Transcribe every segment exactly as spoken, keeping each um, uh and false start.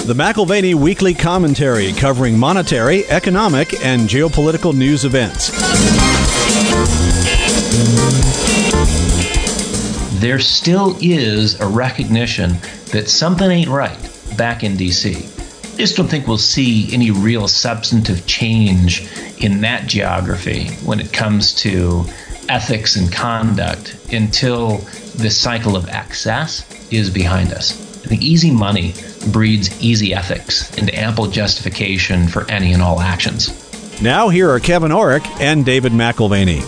The McAlvany Weekly Commentary, covering monetary, economic, and geopolitical news events. There still is a recognition that something ain't right back in D C. I just don't think we'll see any real substantive change in that geography when it comes to ethics and conduct until this cycle of excess is behind us. I think easy money breeds easy ethics and ample justification for any and all actions. Now here are Kevin Orrick and David McAlvany.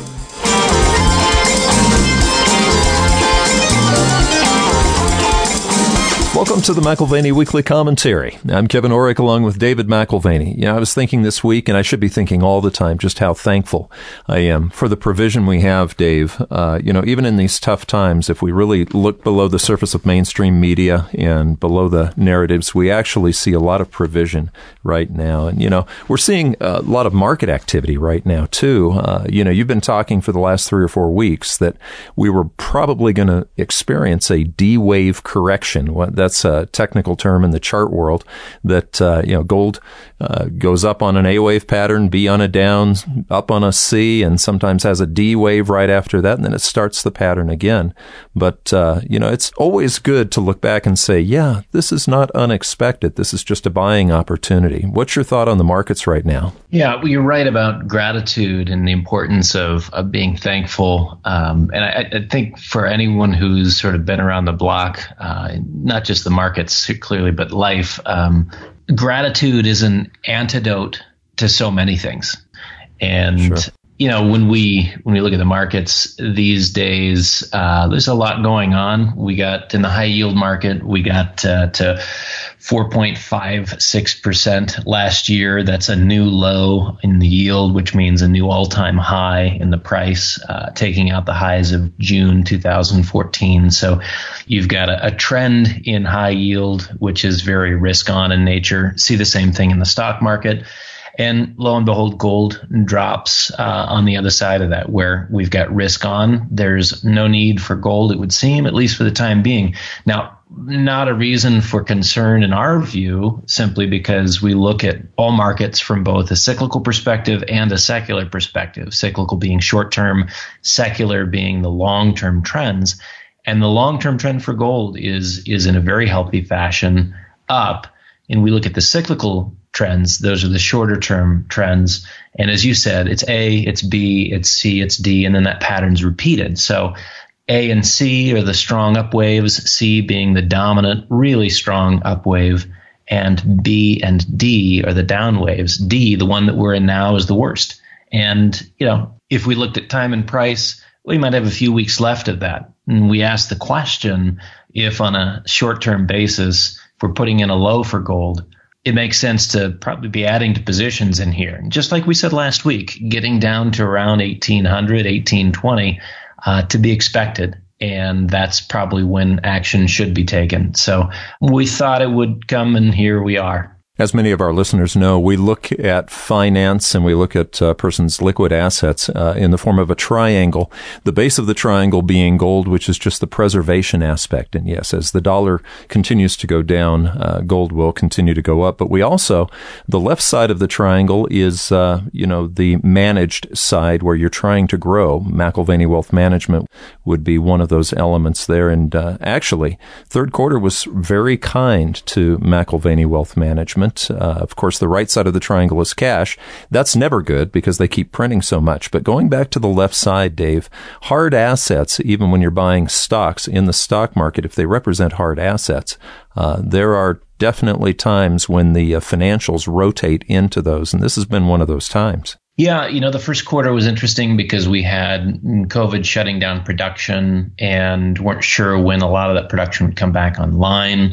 Welcome to the McAlvany Weekly Commentary. I'm Kevin Orrick along with David McAlvany. You know, I was thinking this week, and I should be thinking all the time, just how thankful I am for the provision we have, Dave. Uh, you know, even in these tough times, if we really look below the surface of mainstream media and below the narratives, we actually see a lot of provision right now. And, you know, we're seeing a lot of market activity right now, too. Uh, you know, you've been talking for the last three or four weeks that we were probably going to experience a D-wave correction. What That's a technical term in the chart world, that, uh, you know, gold uh, goes up on an A wave pattern, B on a down, up on a C, and sometimes has a D wave right after that, and then it starts the pattern again. But, uh, you know, it's always good to look back and say, yeah, this is not unexpected. This is just a buying opportunity. What's your thought on the markets right now? Yeah, well, you're right about gratitude and the importance of, of being thankful. Um, and I, I think for anyone who's sort of been around the block, uh, not just the markets clearly, but life, um, gratitude is an antidote to so many things. And, sure. you know, when we when we look at the markets these days, uh, there's a lot going on. We got in the high yield market, we got uh, to four point five six percent last year. That's a new low in the yield, which means a new all-time high in the price, uh, taking out the highs of June two thousand fourteen. So you've got a, a trend in high yield, which is very risk-on in nature. See the same thing in the stock market. And lo and behold, gold drops uh, on the other side of that, where we've got risk on. There's no need for gold, it would seem, at least for the time being. Now, not a reason for concern in our view, simply because we look at all markets from both a cyclical perspective and a secular perspective, cyclical being short-term, secular being the long-term trends. And the long-term trend for gold is is in a very healthy fashion up. And we look at the cyclical trends, those are the shorter-term trends. And as you said, it's A, it's B, it's C, it's D, and then that pattern's repeated. So A and C are the strong up waves, C being the dominant, really strong up wave, and B and D are the down waves. D, the one that we're in now, is the worst. And, you know, if we looked at time and price, we might have a few weeks left of that. And we asked the question, if on a short-term basis, if we're putting in a low for gold, it makes sense to probably be adding to positions in here. And just like we said last week, getting down to around eighteen hundred, eighteen twenty uh, to be expected. And that's probably when action should be taken. So we thought it would come, and here we are. As many of our listeners know, we look at finance and we look at a person's liquid assets uh, in the form of a triangle, the base of the triangle being gold, which is just the preservation aspect. And yes, as the dollar continues to go down, uh, gold will continue to go up. But we also, the left side of the triangle is, uh, you know, the managed side where you're trying to grow. McAlvany Wealth Management would be one of those elements there. And uh, actually, third quarter was very kind to McAlvany Wealth Management. Uh, of course, the right side of the triangle is cash. That's never good because they keep printing so much. But going back to the left side, Dave, hard assets, even when you're buying stocks in the stock market, if they represent hard assets, uh, there are definitely times when the uh, financials rotate into those. And this has been one of those times. Yeah, you know, the first quarter was interesting because we had COVID shutting down production and weren't sure when a lot of that production would come back online.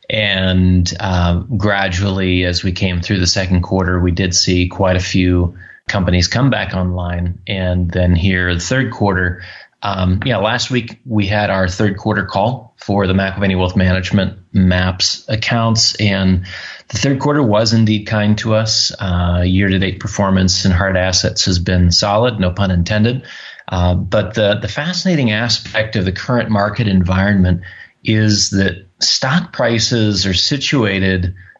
And uh, gradually, as we came through the second quarter, we did see quite a few companies come back online. And then here, the third quarter, um, yeah, last week we had our third quarter call for the McAlvany Wealth Management MAPS accounts. And the third quarter was indeed kind to us. Uh, year-to-date performance in hard assets has been solid, no pun intended. Uh, but the, the fascinating aspect of the current market environment is that stock prices are situated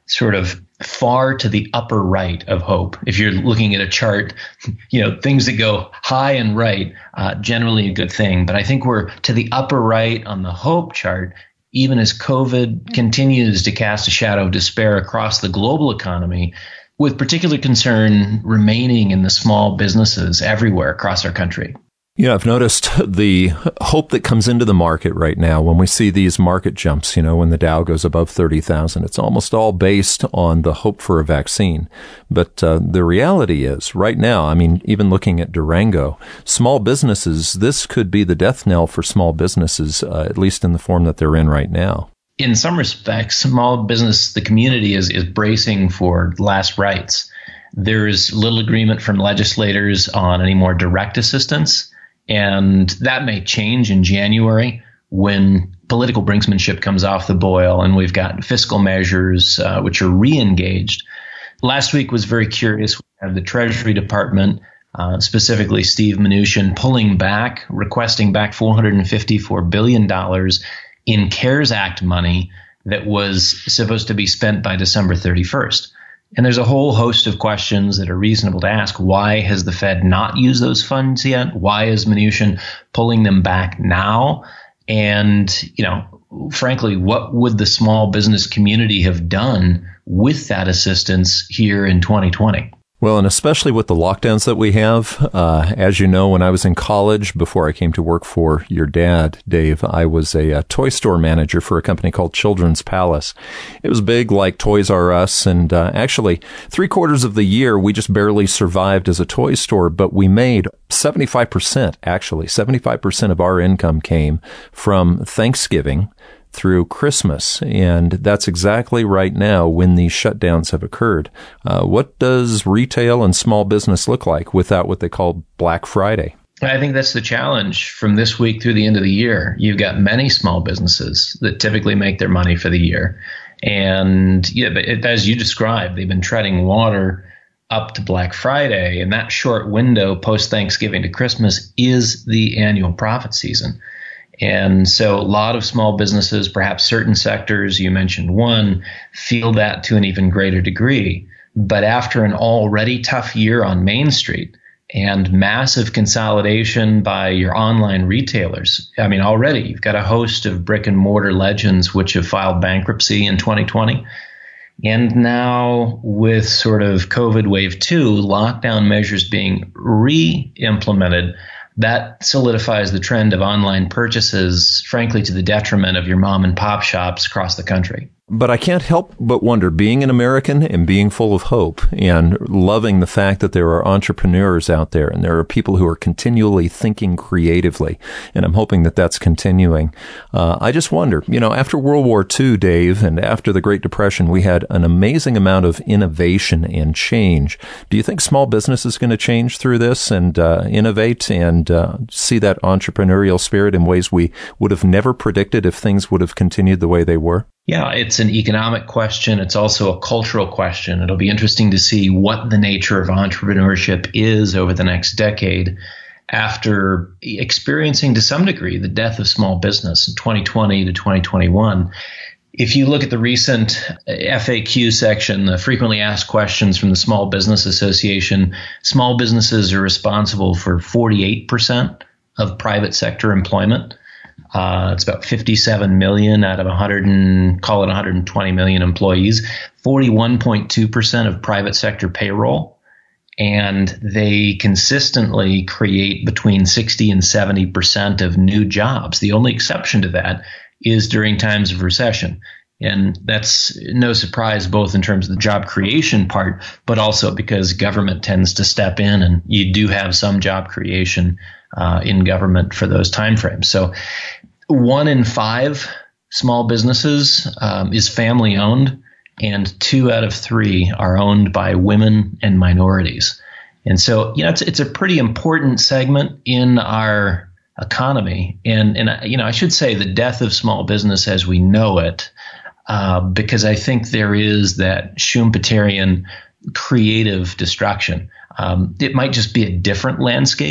sort of far to the upper right of hope. If you're looking at a chart, you know, things that go high and right, uh, generally a good thing. But I think we're to the upper right on the hope chart, even as COVID continues to cast a shadow of despair across the global economy, with particular concern remaining in the small businesses everywhere across our country. You know, I've noticed the hope that comes into the market right now when we see these market jumps, you know, when the Dow goes above thirty thousand, it's almost all based on the hope for a vaccine. But uh, the reality is right now, I mean, even looking at Durango, small businesses, this could be the death knell for small businesses, uh, at least in the form that they're in right now. In some respects, small business, the community is, is bracing for last rites. There's little agreement from legislators on any more direct assistance. And that may change in January when political brinksmanship comes off the boil and we've got fiscal measures uh, which are re-engaged. Last week was very curious. We had the Treasury Department, uh, specifically Steve Mnuchin, pulling back, requesting back four hundred fifty-four billion dollars in CARES Act money that was supposed to be spent by December thirty-first. And there's a whole host of questions that are reasonable to ask. Why has the Fed not used those funds yet? Why is Mnuchin pulling them back now? And, you know, frankly, what would the small business community have done with that assistance here in twenty twenty? Well, and especially with the lockdowns that we have, uh, as you know, when I was in college, before I came to work for your dad, Dave, I was a, a toy store manager for a company called Children's Palace. It was big like Toys R Us, and uh, actually three quarters of the year we just barely survived as a toy store, but we made seventy-five percent, actually, seventy-five percent of our income came from Thanksgiving through Christmas. And that's exactly right now when these shutdowns have occurred. Uh, what does retail and small business look like without what they call Black Friday? I think that's the challenge from this week through the end of the year. You've got many small businesses that typically make their money for the year. And yeah, but it, as you described, they've been treading water up to Black Friday. And that short window post-Thanksgiving to Christmas is the annual profit season. And so a lot of small businesses, perhaps certain sectors, you mentioned one, feel that to an even greater degree. But after an already tough year on Main Street and massive consolidation by your online retailers, I mean, already you've got a host of brick and mortar legends which have filed bankruptcy in twenty twenty. And now with sort of COVID wave two, lockdown measures being re-implemented, that solidifies the trend of online purchases, frankly, to the detriment of your mom and pop shops across the country. But I can't help but wonder, being an American and being full of hope and loving the fact that there are entrepreneurs out there and there are people who are continually thinking creatively, and I'm hoping that that's continuing. Uh, I just wonder, you know, after World War Two, Dave, and after the Great Depression, we had an amazing amount of innovation and change. Do you think small business is going to change through this and uh, innovate and uh, see that entrepreneurial spirit in ways we would have never predicted if things would have continued the way they were? Yeah, it's an economic question. It's also a cultural question. It'll be interesting to see what the nature of entrepreneurship is over the next decade after experiencing to some degree the death of small business in twenty twenty to twenty twenty-one. If you look at the recent F A Q section, the frequently asked questions from the Small Business Association, small businesses are responsible for forty-eight percent of private sector employment. Uh, it's about fifty-seven million out of one hundred, call it one hundred twenty million employees, forty-one point two percent of private sector payroll. And they consistently create between sixty and seventy percent of new jobs. The only exception to that is during times of recession. And that's no surprise, both in terms of the job creation part, but also because government tends to step in and you do have some job creation uh, in government for those timeframes. So one in five small businesses um, is family owned, and two out of three are owned by women and minorities. And so, you know, it's it's a pretty important segment in our economy. And, and you know, I should say the death of small business as we know it, uh, because I think there is that Schumpeterian creative destruction. Um, it might just be a different landscape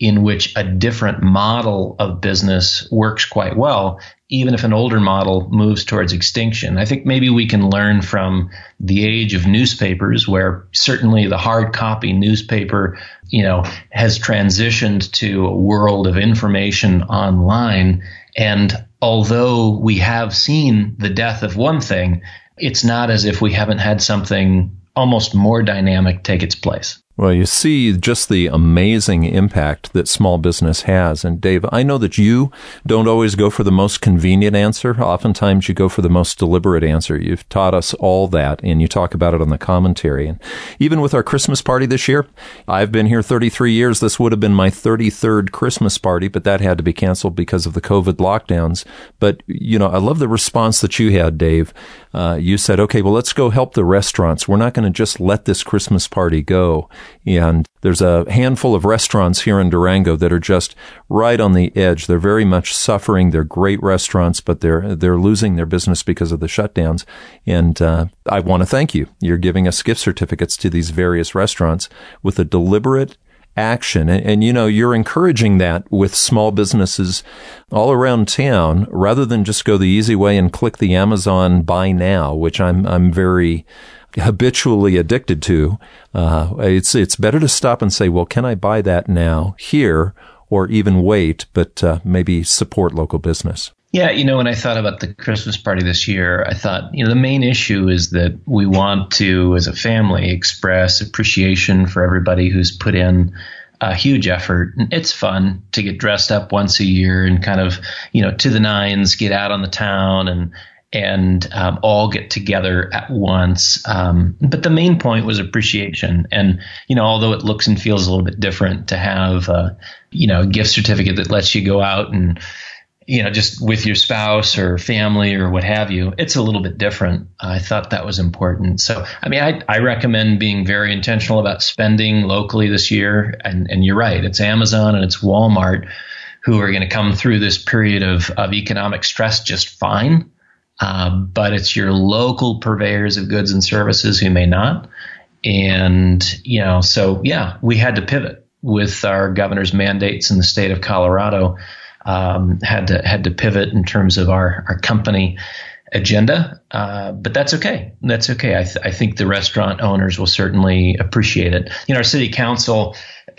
in which a different model of business works quite well, even if an older model moves towards extinction. I think maybe we can learn from the age of newspapers, where certainly the hard copy newspaper, you know, has transitioned to a world of information online. And although we have seen the death of one thing, it's not as if we haven't had something almost more dynamic take its place. Well, you see just the amazing impact that small business has. And Dave, I know that you don't always go for the most convenient answer. Oftentimes you go for the most deliberate answer. You've taught us all that, and you talk about it on the commentary. And even with our Christmas party this year, I've been here thirty-three years. This would have been my thirty-third Christmas party, but that had to be canceled because of the COVID lockdowns. But, you know, I love the response that you had, Dave. Uh, you said, okay, well, let's go help the restaurants. We're not going to just let this Christmas party go. And there's a handful of restaurants here in Durango that are just right on the edge. They're very much suffering. They're great restaurants, but they're they're losing their business because of the shutdowns. And uh, I want to thank you. You're giving us gift certificates to these various restaurants with a deliberate action. And, and, you know, you're encouraging that with small businesses all around town, rather than just go the easy way and click the Amazon buy now, which I'm I'm very habitually addicted to. Uh, it's, it's better to stop and say, well, can I buy that now here, or even wait, but uh, maybe support local business? Yeah, you know, when I thought about the Christmas party this year, I thought, you know, the main issue is that we want to, as a family, express appreciation for everybody who's put in a huge effort. And it's fun to get dressed up once a year and kind of, you know, to the nines, get out on the town and and um, all get together at once. Um, but the main point was appreciation. And, you know, although it looks and feels a little bit different to have, uh, you know, a gift certificate that lets you go out and, you know, just with your spouse or family or what have you, it's a little bit different. I thought that was important. So, I mean, I, I recommend being very intentional about spending locally this year. And, and you're right, it's Amazon and it's Walmart who are going to come through this period of, of economic stress just fine. Uh, but it's your local purveyors of goods and services who may not. And, you know, so, yeah, we had to pivot with our governor's mandates in the state of Colorado, um, had to had to pivot in terms of our, our company agenda. Uh, but that's okay. That's okay. I, th- I think the restaurant owners will certainly appreciate it. You know, our city council,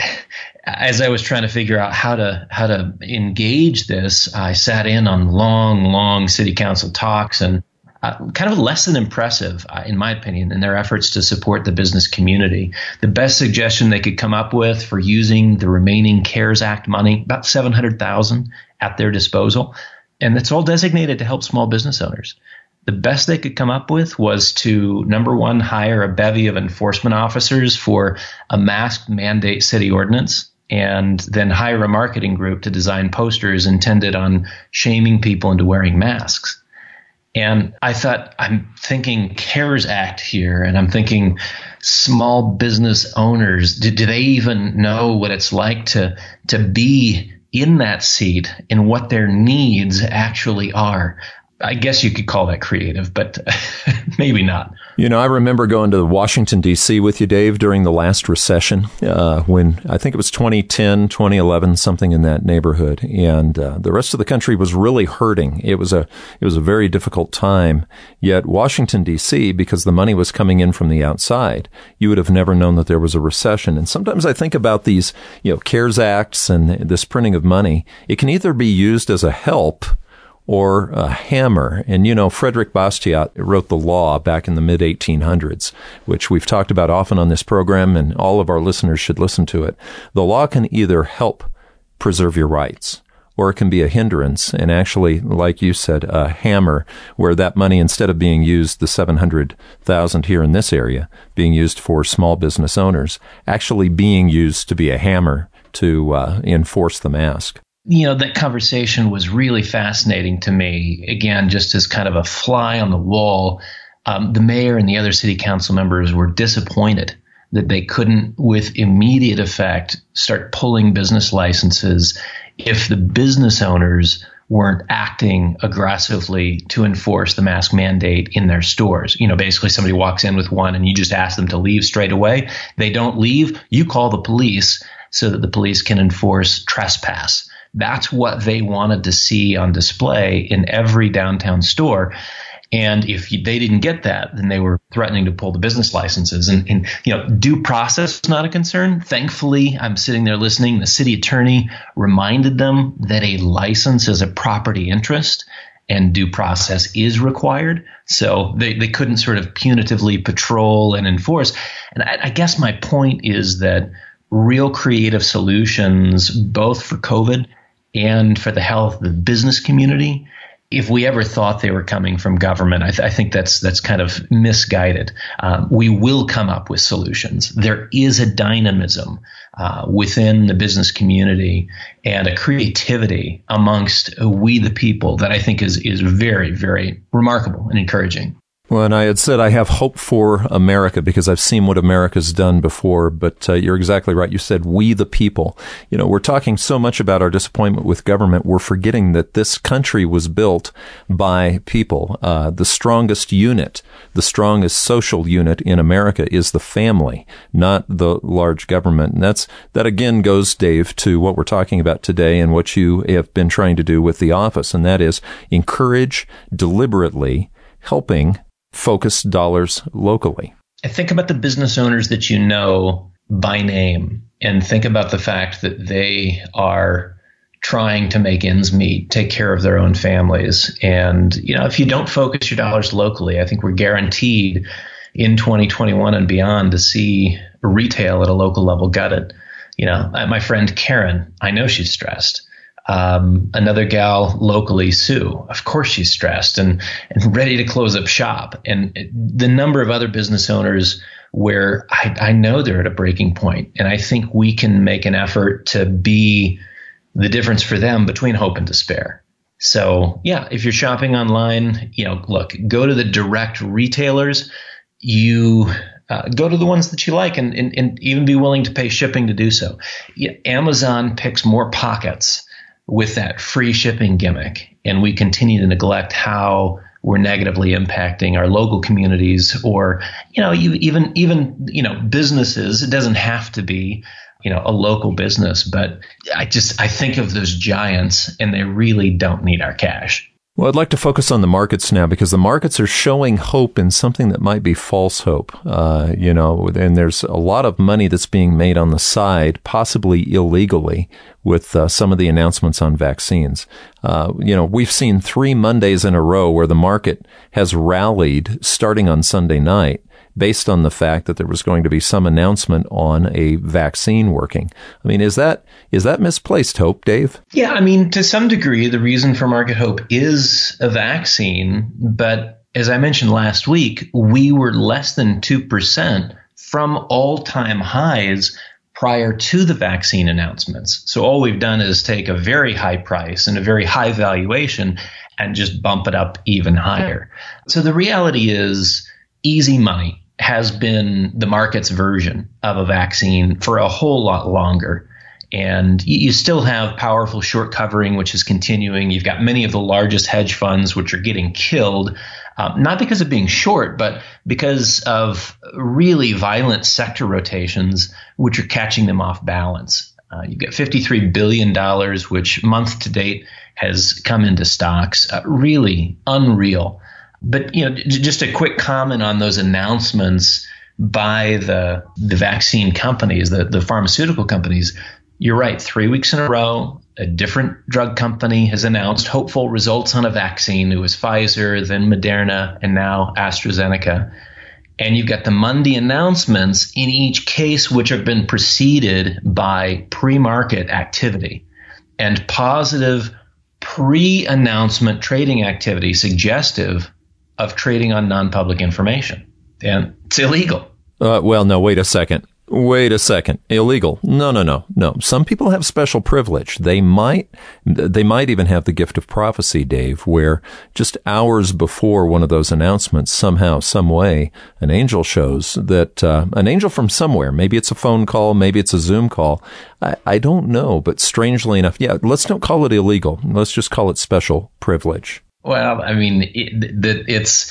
as I was trying to figure out how to how to engage this, I sat in on long, long city council talks, and uh, kind of less than impressive, uh, in my opinion, in their efforts to support the business community. The best suggestion they could come up with for using the remaining CARES Act money, about seven hundred thousand dollars at their disposal, and it's all designated to help small business owners. The best they could come up with was to, number one, hire a bevy of enforcement officers for a mask mandate city ordinance, and then hire a marketing group to design posters intended on shaming people into wearing masks. And I thought, I'm thinking CARES Act here, and I'm thinking small business owners. Do, do they even know what it's like to to be in that seat and what their needs actually are? I guess you could call that creative, but maybe not. You know, I remember going to Washington, D C with you, Dave, during the last recession, uh, when I think it was twenty ten, twenty eleven, something in that neighborhood. And uh, the rest of the country was really hurting. It was a it was a very difficult time. Yet Washington, D C, because the money was coming in from the outside, you would have never known that there was a recession. And sometimes I think about these, you know, CARES Acts and this printing of money. It can either be used as a help or a hammer. And, you know, Frederick Bastiat wrote the law back in the mid eighteen hundreds, which we've talked about often on this program, and all of our listeners should listen to it. The law can either help preserve your rights, or it can be a hindrance, and actually, like you said, a hammer, where that money, instead of being used, the seven hundred thousand here in this area, being used for small business owners, actually being used to be a hammer to uh, enforce the mask. You know, that conversation was really fascinating to me. Again, just as kind of a fly on the wall, um, the mayor and the other city council members were disappointed that they couldn't, with immediate effect, start pulling business licenses if the business owners weren't acting aggressively to enforce the mask mandate in their stores. You know, basically somebody walks in with one and you just ask them to leave straight away. They don't leave. You call the police. so that the police can enforce trespass. That's what they wanted to see on display in every downtown store. And if they didn't get that, then they were threatening to pull the business licenses. And, and, you know, due process is not a concern. Thankfully, I'm sitting there listening. The city attorney reminded them that a license is a property interest and due process is required. So they, they couldn't sort of punitively patrol and enforce. And I, I guess my point is that real creative solutions, both for COVID and for the health of the business community, if we ever thought they were coming from government, I, th- I think that's that's kind of misguided. Um, we will come up with solutions. There is a dynamism uh, within the business community and a creativity amongst we the people that I think is is very, very remarkable and encouraging. Well, and I had said I have hope for America because I've seen what America's done before, but uh, you're exactly right. You said we the people. You know, we're talking so much about our disappointment with government, we're forgetting that this country was built by people. Uh, the strongest unit, the strongest social unit in America is the family, not the large government. And that's, that again goes, Dave, to what we're talking about today and what you have been trying to do with the office, and that is encourage deliberately helping focus dollars locally. I think about the business owners that you know by name and think about the fact that they are trying to make ends meet, take care of their own families. And, you know, if you don't focus your dollars locally, I think we're guaranteed in twenty twenty-one and beyond to see retail at a local level gutted. You know, my friend Karen, I know she's stressed. Um, another gal locally, Sue, of course she's stressed and, and ready to close up shop. And the number of other business owners where I, I know they're at a breaking point. And I think we can make an effort to be the difference for them between hope and despair. So yeah, if you're shopping online, you know, look, go to the direct retailers. You uh, go to the ones that you like and, and, and even be willing to pay shipping to do so. Yeah, Amazon picks more pockets with that free shipping gimmick, and we continue to neglect how we're negatively impacting our local communities, or, you know, you, even even you know businesses. It doesn't have to be, you know, a local business, but I just I think of those giants, and they really don't need our cash. Well, I'd like to focus on the markets now because the markets are showing hope in something that might be false hope. Uh, you know, and there's a lot of money that's being made on the side, possibly illegally, with uh, some of the announcements on vaccines. Uh, you know, we've seen three Mondays in a row where the market has rallied starting on Sunday night based on the fact that there was going to be some announcement on a vaccine working. I mean, is that is that misplaced hope, Dave? Yeah, I mean, to some degree, the reason for market hope is a vaccine. But as I mentioned last week, we were less than two percent from all-time highs prior to the vaccine announcements. So all we've done is take a very high price and a very high valuation and just bump it up even higher. So the reality is easy money has been the market's version of a vaccine for a whole lot longer. And you still have powerful short covering, which is continuing. You've got many of the largest hedge funds, which are getting killed, um, not because of being short, but because of really violent sector rotations, which are catching them off balance. Uh, you've got fifty-three billion dollars, which month to date has come into stocks. Uh, really unreal. But, you know, just a quick comment on those announcements by the the vaccine companies, the, the pharmaceutical companies. You're right. Three weeks in a row, a different drug company has announced hopeful results on a vaccine. It was Pfizer, then Moderna, and now AstraZeneca. And you've got the Monday announcements in each case, which have been preceded by pre-market activity and positive pre-announcement trading activity suggestive of trading on non-public information. And it's illegal. Uh, well, no, wait a second. Wait a second. Illegal. No, no, no, no. Some people have special privilege. They might, they might even have the gift of prophecy, Dave, where just hours before one of those announcements, somehow, some way, an angel shows that, uh, an angel from somewhere, maybe it's a phone call, maybe it's a Zoom call. I, I don't know, but strangely enough, yeah, let's don't call it illegal. Let's just call it special privilege. Well, I mean, it, it, it's,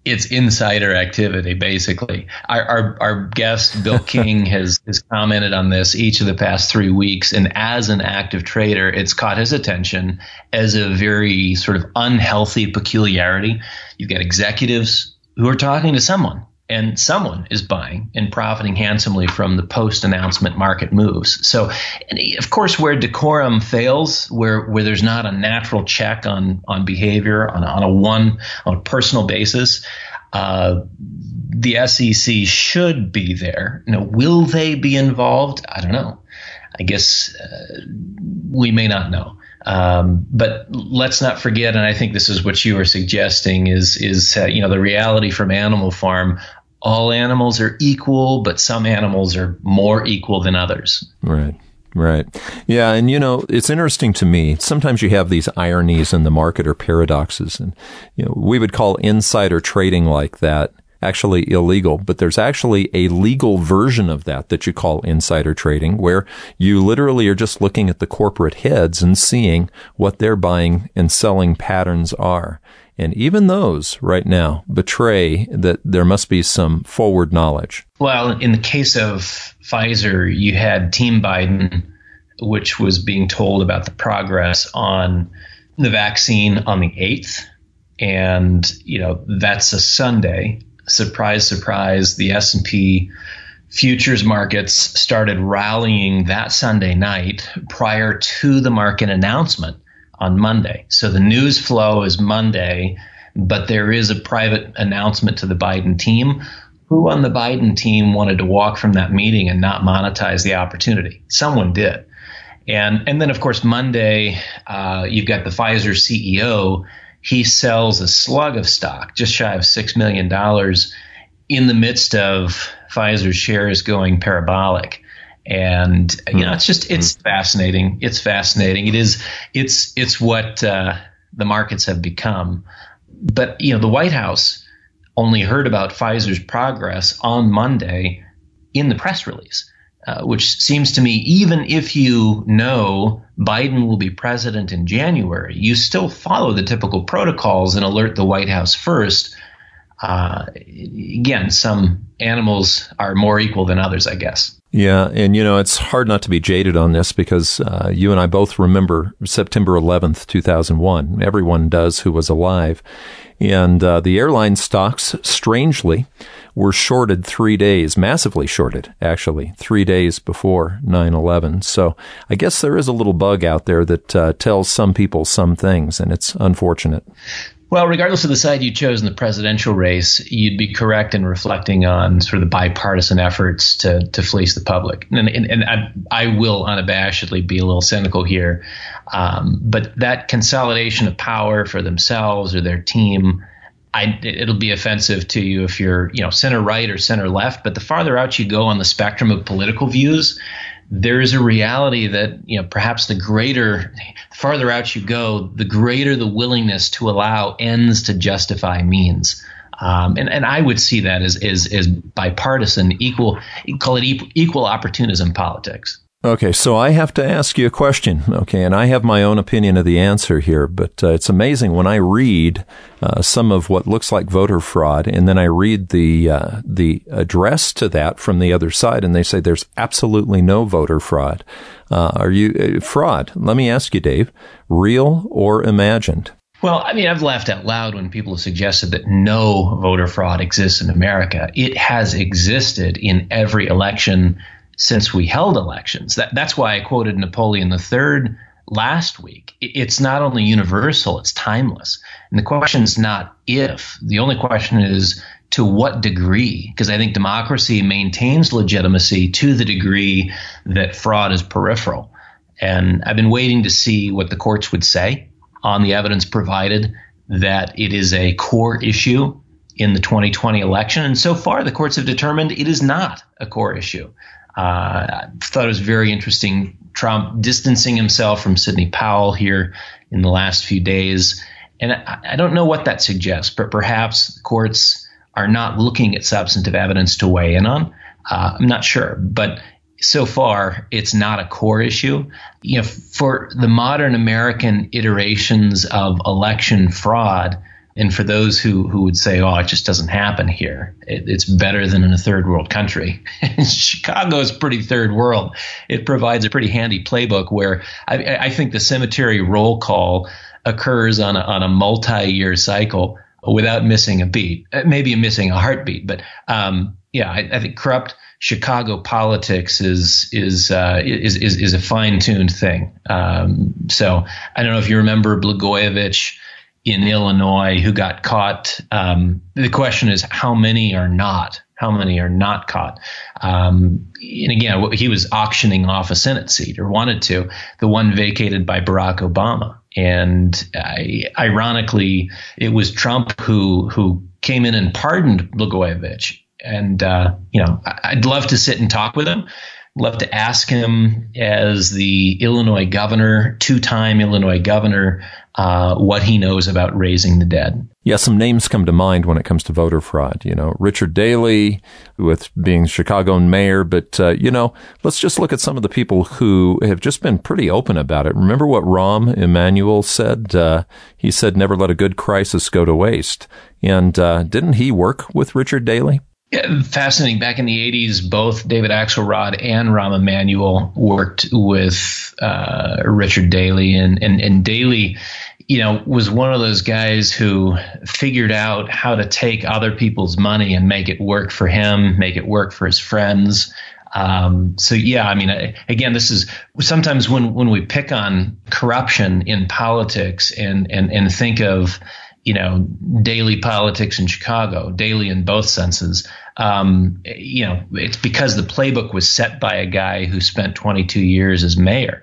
it's insider activity, basically. Our, our, our guest, Bill King, has, has commented on this each of the past three weeks. And as an active trader, it's caught his attention as a very sort of unhealthy peculiarity. You've got executives who are talking to someone, and someone is buying and profiting handsomely from the post-announcement market moves. So, and of course, where decorum fails, where where there's not a natural check on on behavior on, on a one on a personal basis, uh, the S E C should be there. Now, will they be involved? I don't know. I guess uh, we may not know. Um, but let's not forget, and I think this is what you were suggesting, is is uh, you know the reality from Animal Farm. All animals are equal, but some animals are more equal than others. Right. Right. Yeah. And, you know, it's interesting to me. Sometimes you have these ironies in the market or paradoxes. And, you know, we would call insider trading like that actually illegal, but there's actually a legal version of that that you call insider trading, where you literally are just looking at the corporate heads and seeing what their buying and selling patterns are. And even those right now betray that there must be some forward knowledge. Well, in the case of Pfizer, you had Team Biden, which was being told about the progress on the vaccine on the eighth. And, you know, that's a Sunday. Surprise, surprise, the S and P futures markets started rallying that Sunday night prior to the market announcement on Monday. So the news flow is Monday, but there is a private announcement to the Biden team. Who on the Biden team wanted to walk from that meeting and not monetize the opportunity? Someone did. And and then, of course, Monday, uh, you've got the Pfizer C E O. He sells a slug of stock, just shy of six million dollars, in the midst of Pfizer's shares going parabolic. And, you know, it's just, it's fascinating. It's fascinating. It is, it's, it's what uh, the markets have become. But, you know, the White House only heard about Pfizer's progress on Monday in the press release, uh, which seems to me, even if you know Biden will be president in January, you still follow the typical protocols and alert the White House first. Uh, again, some animals are more equal than others, I guess. Yeah, and you know, it's hard not to be jaded on this because uh, you and I both remember September eleventh, two thousand one. Everyone does who was alive. And uh, the airline stocks, strangely, were shorted three days, massively shorted, actually, three days before nine eleven. So I guess there is a little bug out there that uh, tells some people some things, and it's unfortunate. Well, regardless of the side you chose in the presidential race, you'd be correct in reflecting on sort of the bipartisan efforts to to fleece the public. And, and, and I, I will unabashedly be a little cynical here, um, but that consolidation of power for themselves or their team, I, it'll be offensive to you if you're, you know, center right or center left. But the farther out you go on the spectrum of political views, there is a reality that, you know, perhaps the greater, the farther out you go, the greater the willingness to allow ends to justify means. Um, and, and I would see that as, as, as bipartisan, equal, call it equal, equal opportunism politics. Okay, so I have to ask you a question, okay, and I have my own opinion of the answer here, but uh, it's amazing when I read uh, some of what looks like voter fraud, and then I read the uh, the address to that from the other side, and they say there's absolutely no voter fraud. Uh, are you uh, fraud? Let me ask you, Dave, real or imagined? Well, I mean, I've laughed out loud when people have suggested that no voter fraud exists in America. It has existed in every election since we held elections. That, that's why I quoted Napoleon the Third last week. It's not only universal, it's timeless. And the question is not if. The only question is to what degree, because I think democracy maintains legitimacy to the degree that fraud is peripheral. And I've been waiting to see what the courts would say on the evidence provided that it is a core issue in the twenty twenty election. And so far, the courts have determined it is not a core issue. Uh, I thought it was very interesting, Trump distancing himself from Sidney Powell here in the last few days. And I, I don't know what that suggests, but perhaps the courts are not looking at substantive evidence to weigh in on. Uh, I'm not sure. But so far, it's not a core issue. You know, for the modern American iterations of election fraud, And for those who, who would say, oh, it just doesn't happen here, it, it's better than in a third world country. Chicago is pretty third world. It provides a pretty handy playbook where I, I think the cemetery roll call occurs on a, on a multi-year cycle without missing a beat, maybe missing a heartbeat. But um, yeah, I, I think corrupt Chicago politics is is uh, is, is is a fine-tuned thing. Um, so I don't know if you remember Blagojevich in Illinois, who got caught. Um, the question is, how many are not? How many are not caught? Um, and again, he was auctioning off a Senate seat, or wanted to, the one vacated by Barack Obama. And uh, ironically, it was Trump who who came in and pardoned Blagojevich. And uh, you know, I'd love to sit and talk with him. Love to ask him, as the Illinois governor, two-time Illinois governor, uh, what he knows about raising the dead. Yeah, some names come to mind when it comes to voter fraud. You know, Richard Daley, with being Chicago mayor. But, uh, you know, let's just look at some of the people who have just been pretty open about it. Remember what Rahm Emanuel said? Uh, he said, never let a good crisis go to waste. And uh, didn't he work with Richard Daley? Yeah, fascinating. Back in the eighties, both David Axelrod and Rahm Emanuel worked with uh, Richard Daley, and, and, and Daley, you know, was one of those guys who figured out how to take other people's money and make it work for him, make it work for his friends. Um, so, yeah, I mean, again, this is sometimes when, when we pick on corruption in politics and, and, and think of, you know, Daley politics in Chicago, Daley in both senses. Um, you know, it's because the playbook was set by a guy who spent twenty-two years as mayor.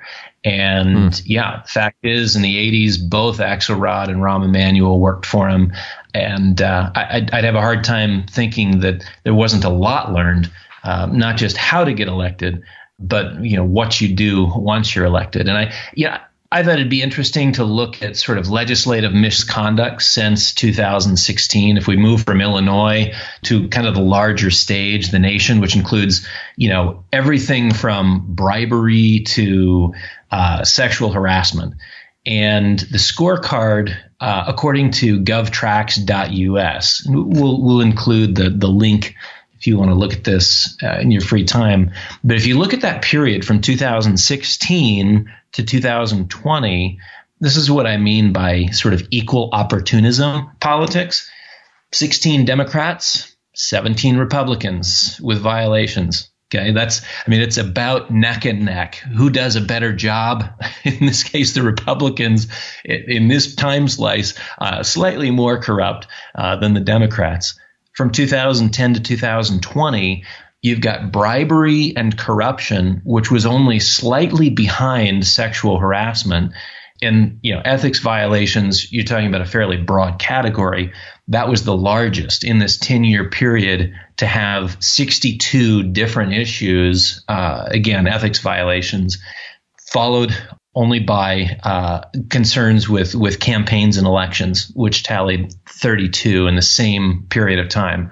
And mm. yeah, fact is, in the eighties, both Axelrod and Rahm Emanuel worked for him. And uh, I'd, I'd have a hard time thinking that there wasn't a lot learned, um, not just how to get elected, but, you know, what you do once you're elected. And I, yeah. I thought it'd be interesting to look at sort of legislative misconduct since two thousand sixteen. If we move from Illinois to kind of the larger stage, the nation, which includes, you know, everything from bribery to uh, sexual harassment. And the scorecard, uh, according to govtracks dot U S, we'll, we'll include the, the link if you want to look at this uh, in your free time. But if you look at that period from two thousand sixteen to two thousand twenty, this is what I mean by sort of equal opportunism politics. sixteen Democrats, seventeen Republicans with violations. Okay, that's, I mean, it's about neck and neck. Who does a better job? In this case, the Republicans, in this time slice, uh, slightly more corrupt uh, than the Democrats. From two thousand ten to two thousand twenty, you've got bribery and corruption, which was only slightly behind sexual harassment. And, you know, ethics violations, you're talking about a fairly broad category. That was the largest in this ten-year period to have sixty-two different issues, uh, again, ethics violations, followed only by uh, concerns with, with campaigns and elections, which tallied thirty-two in the same period of time.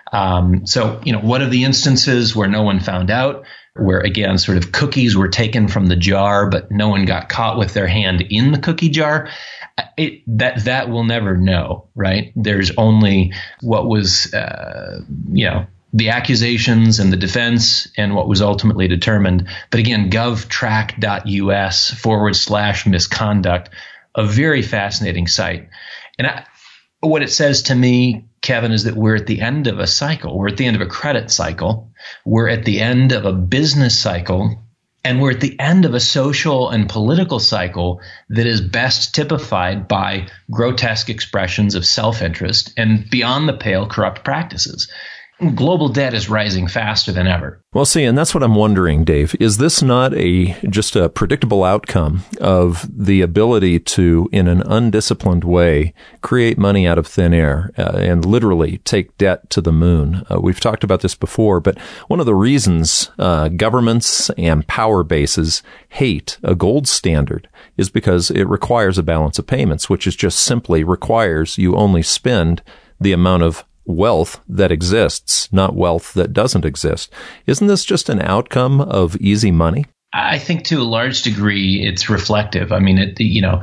Um, so, you know, what are the instances where no one found out, where, again, sort of cookies were taken from the jar, but no one got caught with their hand in the cookie jar? It, that that we'll never know, right? There's only what was, uh, you know, the accusations and the defense and what was ultimately determined. But again, govtrack dot U S forward slash misconduct, a very fascinating site. And I, what it says to me, Kevin, is that we're at the end of a cycle. We're at the end of a credit cycle. We're at the end of a business cycle. And we're at the end of a social and political cycle that is best typified by grotesque expressions of self-interest and beyond the pale corrupt practices. Global debt is rising faster than ever. Well, see, and that's what I'm wondering, Dave. Is this not a just a predictable outcome of the ability to, in an undisciplined way, create money out of thin air uh, and literally take debt to the moon? Uh, we've talked about this before, but one of the reasons uh, governments and power bases hate a gold standard is because it requires a balance of payments, which is just simply requires you only spend the amount of wealth that exists, not wealth that doesn't exist. Isn't this just an outcome of easy money? I think to a large degree it's reflective. I mean, it, you know,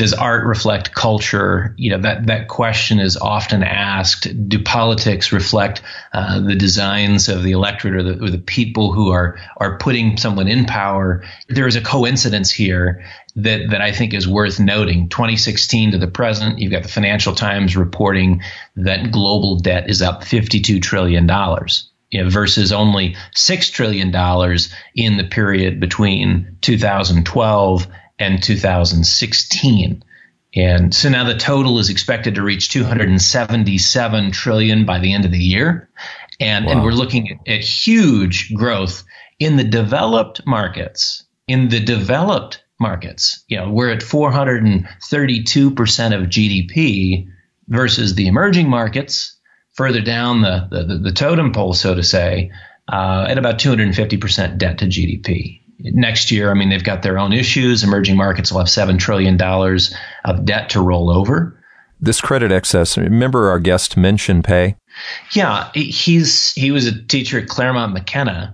Does art reflect culture? You know, that, that question is often asked. Do politics reflect uh, the designs of the electorate or the, or the people who are, are putting someone in power? There is a coincidence here that, that I think is worth noting. twenty sixteen to the present, you've got the Financial Times reporting that global debt is up fifty-two trillion dollars. You know, versus only six trillion dollars in the period between two thousand twelve and two thousand sixteen. And so now the total is expected to reach two hundred seventy-seven trillion dollars by the end of the year. And, wow. and we're looking at, at huge growth in the developed markets. In the developed markets, you know, we're at four hundred thirty-two percent of G D P versus the emerging markets, further down the, the, the totem pole, so to say, uh, at about two hundred fifty percent debt to G D P. Next year, I mean, they've got their own issues. Emerging markets will have seven trillion dollars of debt to roll over. This credit excess, remember our guest, Min-Shin Pei? Yeah, he's he was a teacher at Claremont McKenna,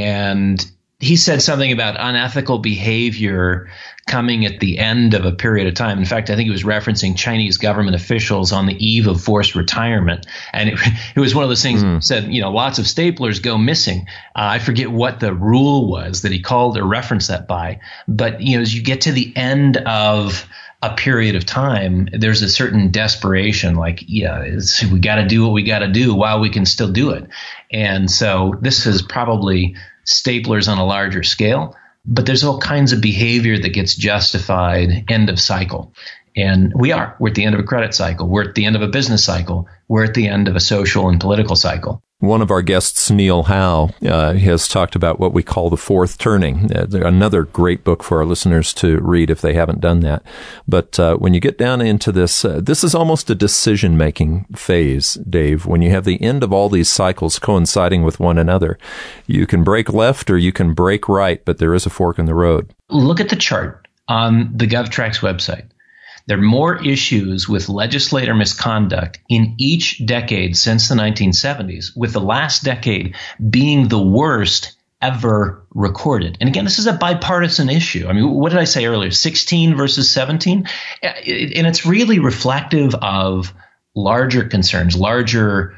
and he said something about unethical behavior coming at the end of a period of time. In fact, I think he was referencing Chinese government officials on the eve of forced retirement. And it, it was one of those things mm. said, you know, lots of staplers go missing. Uh, I forget what the rule was that he called or referenced that by. But, you know, as you get to the end of a period of time, there's a certain desperation, like, yeah, it's, we got to do what we got to do while we can still do it. And so this is probably staplers on a larger scale. But there's all kinds of behavior that gets justified end of cycle. And we are. We're at the end of a credit cycle. We're at the end of a business cycle. We're at the end of a social and political cycle. One of our guests, Neil Howe, uh, has talked about what we call the fourth turning. Uh, another great book for our listeners to read if they haven't done that. But uh, when you get down into this, uh, this is almost a decision-making phase, Dave. When you have the end of all these cycles coinciding with one another, you can break left or you can break right, but there is a fork in the road. Look at the chart on the GovTrax website. There are more issues with legislator misconduct in each decade since the nineteen seventies, with the last decade being the worst ever recorded. And again, this is a bipartisan issue. I mean, what did I say earlier? sixteen versus seventeen? And it's really reflective of larger concerns, larger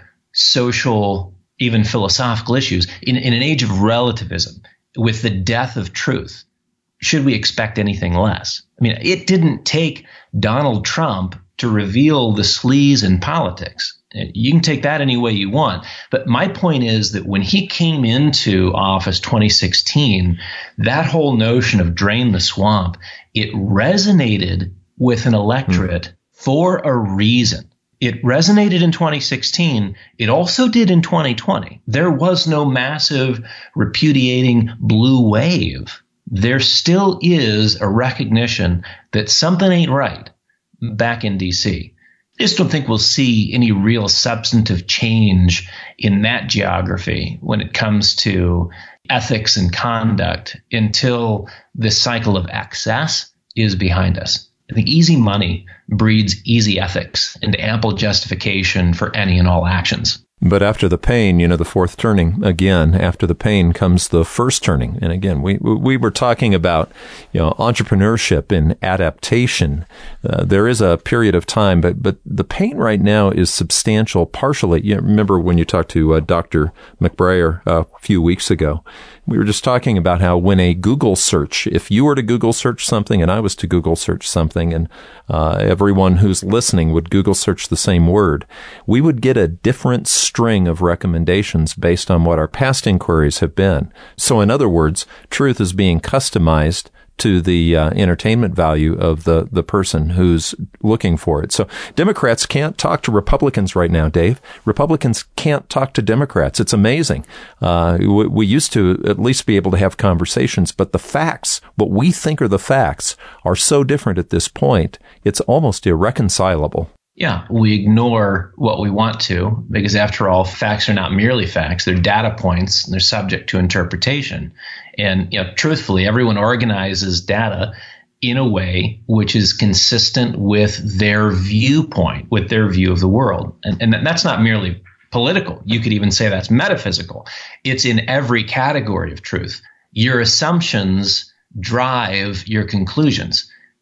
social, even philosophical issues in, in an age of relativism, with the death of truth. Should we expect anything less? I mean, it didn't take Donald Trump to reveal the sleaze in politics. You can take that any way you want. But my point is that when he came into office twenty sixteen, that whole notion of drain the swamp, it resonated with an electorate mm. for a reason. It resonated in twenty sixteen. It also did in twenty twenty. There was no massive repudiating blue wave. There still is a recognition that something ain't right back in D C. I just don't think we'll see any real substantive change in that geography when it comes to ethics and conduct until this cycle of excess is behind us. I think easy money breeds easy ethics and ample justification for any and all actions. But after the pain, you know, the fourth turning, again, after the pain comes the first turning. And again, we we were talking about, you know, entrepreneurship and adaptation. Uh, there is a period of time, but but the pain right now is substantial, partially. You know, remember when you talked to uh, Doctor McBrayer uh, a few weeks ago, we were just talking about how when a Google search, if you were to Google search something and I was to Google search something and uh, everyone who's listening would Google search the same word, we would get a different string of recommendations based on what our past inquiries have been. So in other words, truth is being customized to the uh, entertainment value of the, the person who's looking for it. So Democrats can't talk to Republicans right now, Dave. Republicans can't talk to Democrats. It's amazing. Uh, we, we used to at least be able to have conversations, but the facts, what we think are the facts, are so different at this point, it's almost irreconcilable. Yeah, we ignore what we want to because, after all, facts are not merely facts. They're data points, and they're subject to interpretation. And, you know, truthfully, everyone organizes data in a way which is consistent with their viewpoint, with their view of the world. And, and that's not merely political. You could even say that's metaphysical. It's in every category of truth. Your assumptions drive your conclusions.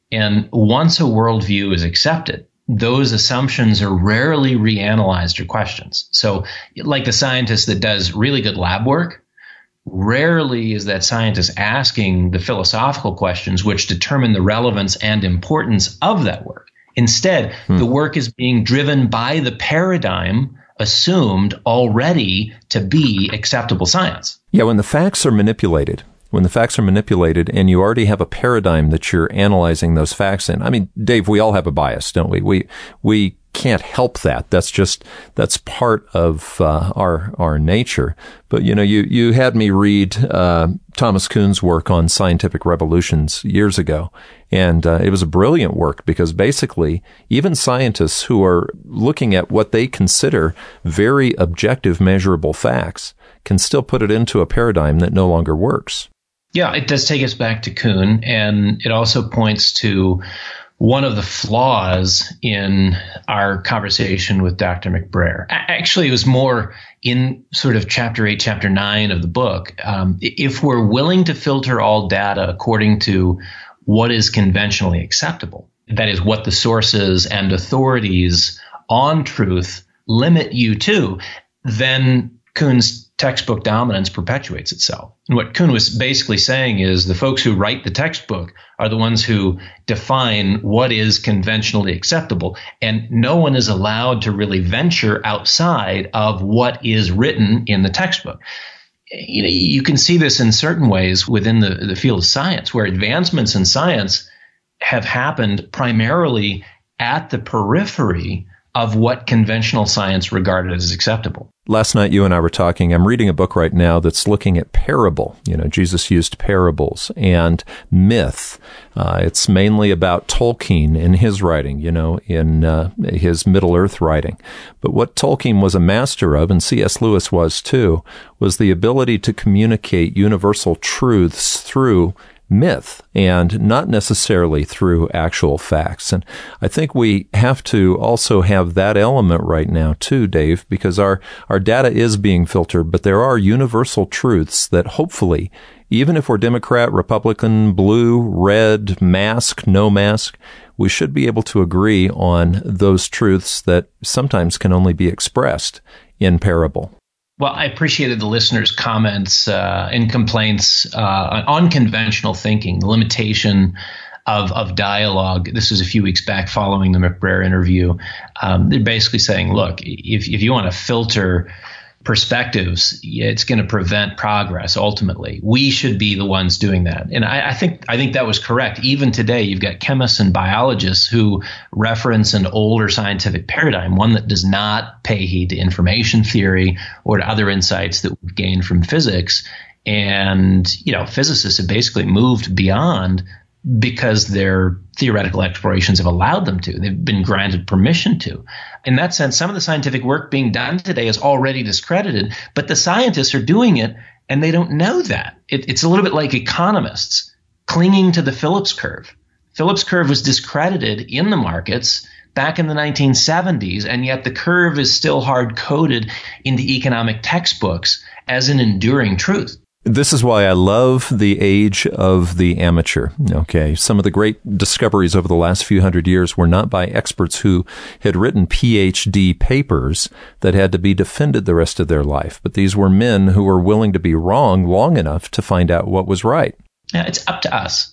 And once a worldview is accepted, those assumptions are rarely reanalyzed or questioned. So like the scientist that does really good lab work, rarely is that scientist asking the philosophical questions which determine the relevance and importance of that work. Instead, hmm. the work is being driven by the paradigm assumed already to be acceptable science. Yeah, when the facts are manipulated, when the facts are manipulated and you already have a paradigm that you're analyzing those facts in. I mean, Dave, we all have a bias, don't we? We we can't help that. That's just, that's part of uh, our our nature. But, you know, you, you had me read uh, Thomas Kuhn's work on scientific revolutions years ago. And uh, it was a brilliant work because basically even scientists who are looking at what they consider very objective, measurable facts can still put it into a paradigm that no longer works. Yeah, it does take us back to Kuhn, and it also points to one of the flaws in our conversation with Doctor McBrayer. Actually, it was more in sort of chapter eight, chapter nine of the book. Um, if we're willing to filter all data according to what is conventionally acceptable, that is what the sources and authorities on truth limit you to, then Kuhn's textbook dominance perpetuates itself. And what Kuhn was basically saying is the folks who write the textbook are the ones who define what is conventionally acceptable, and no one is allowed to really venture outside of what is written in the textbook. You know, you can see this in certain ways within the, the field of science, where advancements in science have happened primarily at the periphery of what conventional science regarded as acceptable. Last night, you and I were talking. I'm reading a book right now that's looking at parable. You know, Jesus used parables and myth. Uh, it's mainly about Tolkien in his writing, you know, in uh, his Middle-earth writing. But what Tolkien was a master of, and C S Lewis was too, was the ability to communicate universal truths through myth and not necessarily through actual facts. And I think we have to also have that element right now too, Dave, because our, our data is being filtered, but there are universal truths that hopefully, even if we're Democrat, Republican, blue, red, mask, no mask, we should be able to agree on those truths that sometimes can only be expressed in parable. Well, I appreciated the listeners' comments uh, and complaints uh, on conventional thinking, the limitation of, of dialogue. This was a few weeks back following the McBrayer interview. Um, they're basically saying, look, if, if you want to filter perspectives, it's going to prevent progress. Ultimately, we should be the ones doing that. And I, I think I think that was correct. Even today, you've got chemists and biologists who reference an older scientific paradigm, one that does not pay heed to information theory or to other insights that we've gained from physics. And, you know, physicists have basically moved beyond because their theoretical explorations have allowed them to. They've been granted permission to. In that sense, some of the scientific work being done today is already discredited, but the scientists are doing it and they don't know that. It, it's a little bit like economists clinging to the Phillips curve. Phillips curve was discredited in the markets back in the nineteen seventies, and yet the curve is still hard-coded into economic textbooks as an enduring truth. This is why I love the age of the amateur. Okay. Some of the great discoveries over the last few hundred years were not by experts who had written P H D papers that had to be defended the rest of their life. But these were men who were willing to be wrong long enough to find out what was right. Yeah, it's up to us.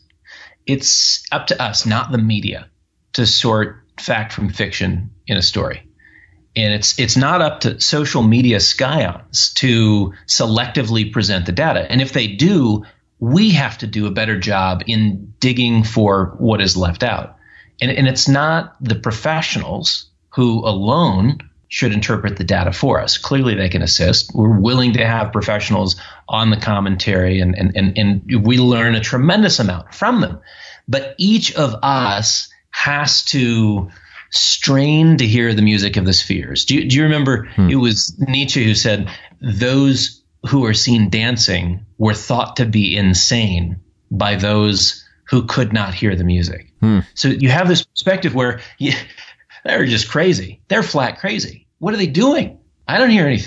It's up to us, not the media, to sort fact from fiction in a story. And it's it's not up to social media scions to selectively present the data. And if they do, we have to do a better job in digging for what is left out. And, and it's not the professionals who alone should interpret the data for us. Clearly, they can assist. We're willing to have professionals on the commentary, and, and, and, and we learn a tremendous amount from them. But each of us has to strain to hear the music of the spheres. Do you, do you remember hmm. it was Nietzsche who said, those who are seen dancing were thought to be insane by those who could not hear the music. Hmm. So you have this perspective where you, they're just crazy. They're flat crazy. What are they doing? I don't hear anything.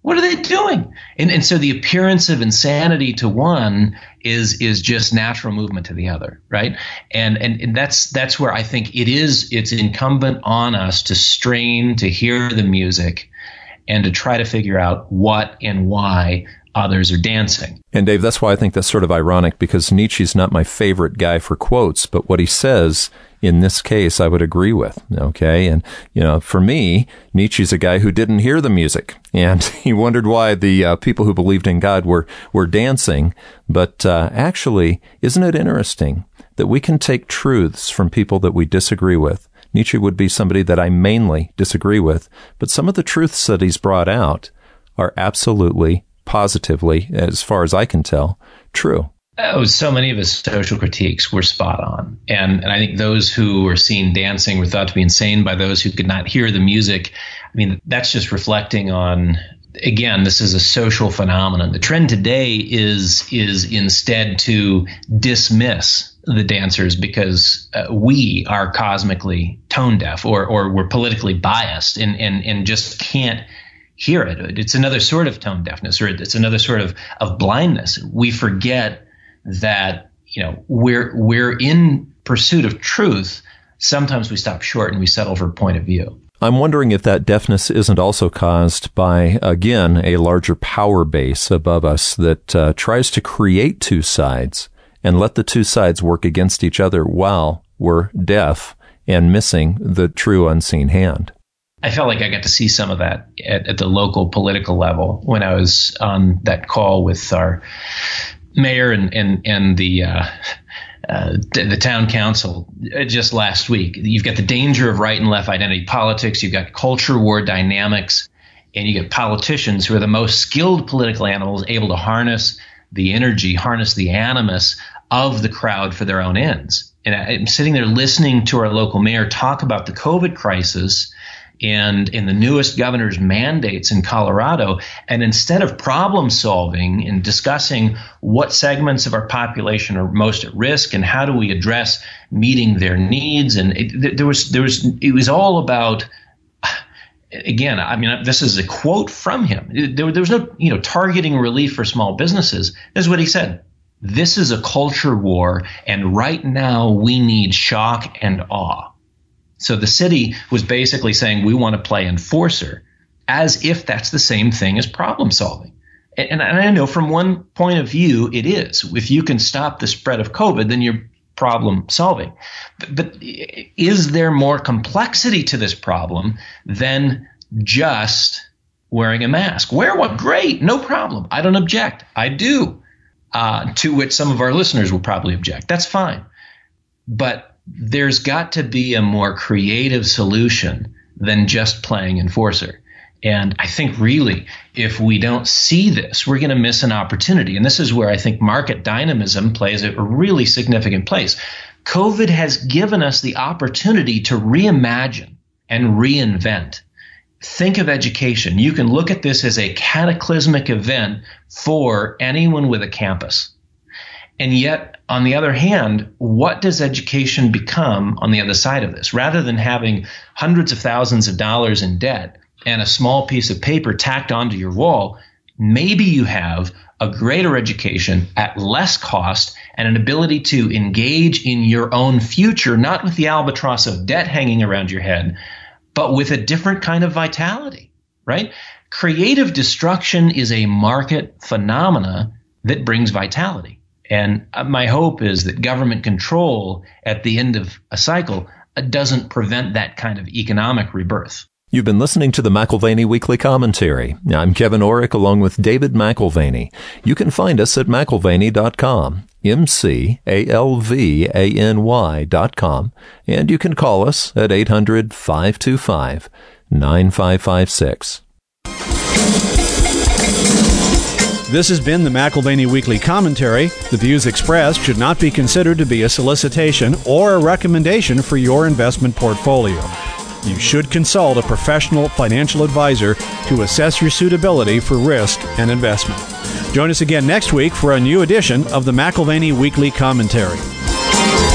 What are they doing? And and so the appearance of insanity to one is is just natural movement to the other, right? And and, and that's that's where I think it is. It's incumbent on us to strain to hear the music and to try to figure out what and why others are dancing. And Dave, that's why I think that's sort of ironic, because Nietzsche's not my favorite guy for quotes, but what he says in this case, I would agree with. Okay. And, you know, for me, Nietzsche's a guy who didn't hear the music, and he wondered why the uh, people who believed in God were, were dancing. But uh, actually, isn't it interesting that we can take truths from people that we disagree with? Nietzsche would be somebody that I mainly disagree with, but some of the truths that he's brought out are absolutely, positively, as far as I can tell, true. Oh, so many of his social critiques were spot on. And, and I think those who were seen dancing were thought to be insane by those who could not hear the music. I mean, that's just reflecting on, again, this is a social phenomenon. The trend today is, is instead to dismiss the dancers because uh, we are cosmically tone deaf, or, or we're politically biased and, and, and just can't hear it. It's another sort of tone deafness, or it's another sort of, of blindness. We forget that, you know, we're we're in pursuit of truth. Sometimes we stop short and we settle for a point of view. I'm wondering if that deafness isn't also caused by, again, a larger power base above us that uh, tries to create two sides and let the two sides work against each other while we're deaf and missing the true unseen hand. I felt like I got to see some of that at, at the local political level when I was on that call with our mayor and and and the uh, uh, the town council just last week. You've got the danger of right and left identity politics. You've got culture war dynamics, and you get politicians who are the most skilled political animals, able to harness the energy, harness the animus of the crowd for their own ends. And I'm sitting there listening to our local mayor talk about the COVID crisis and in the newest governor's mandates in Colorado. And instead of problem solving and discussing what segments of our population are most at risk and how do we address meeting their needs, and it, there was there was it was all about, again, I mean, this is a quote from him. There, there was no, you know, targeting relief for small businesses. This is what he said. This is a culture war, and right now we need shock and awe. So the city was basically saying we want to play enforcer, as if that's the same thing as problem solving. And, and I know from one point of view it is. If you can stop the spread of COVID, then you're problem solving. But, but is there more complexity to this problem than just wearing a mask? Wear one, great, no problem. I don't object. I do. Uh, to which some of our listeners will probably object. That's fine. But there's got to be a more creative solution than just playing enforcer. And I think really, if we don't see this, we're going to miss an opportunity. And this is where I think market dynamism plays a really significant place. COVID has given us the opportunity to reimagine and reinvent. Think of education. You can look at this as a cataclysmic event for anyone with a campus. And yet, on the other hand, what does education become on the other side of this? Rather than having hundreds of thousands of dollars in debt and a small piece of paper tacked onto your wall, maybe you have a greater education at less cost and an ability to engage in your own future, not with the albatross of debt hanging around your head, but with a different kind of vitality, right? Creative destruction is a market phenomena that brings vitality. And my hope is that government control at the end of a cycle doesn't prevent that kind of economic rebirth. You've been listening to the McAlvany Weekly Commentary. I'm Kevin Orrick along with David McAlvany. You can find us at McAlvany dot com, M C A L V A N Y dot com, and you can call us at eight hundred, five two five, nine five five six. This has been the McAlvany Weekly Commentary. The views expressed should not be considered to be a solicitation or a recommendation for your investment portfolio. You should consult a professional financial advisor to assess your suitability for risk and investment. Join us again next week for a new edition of the McAlvany Weekly Commentary.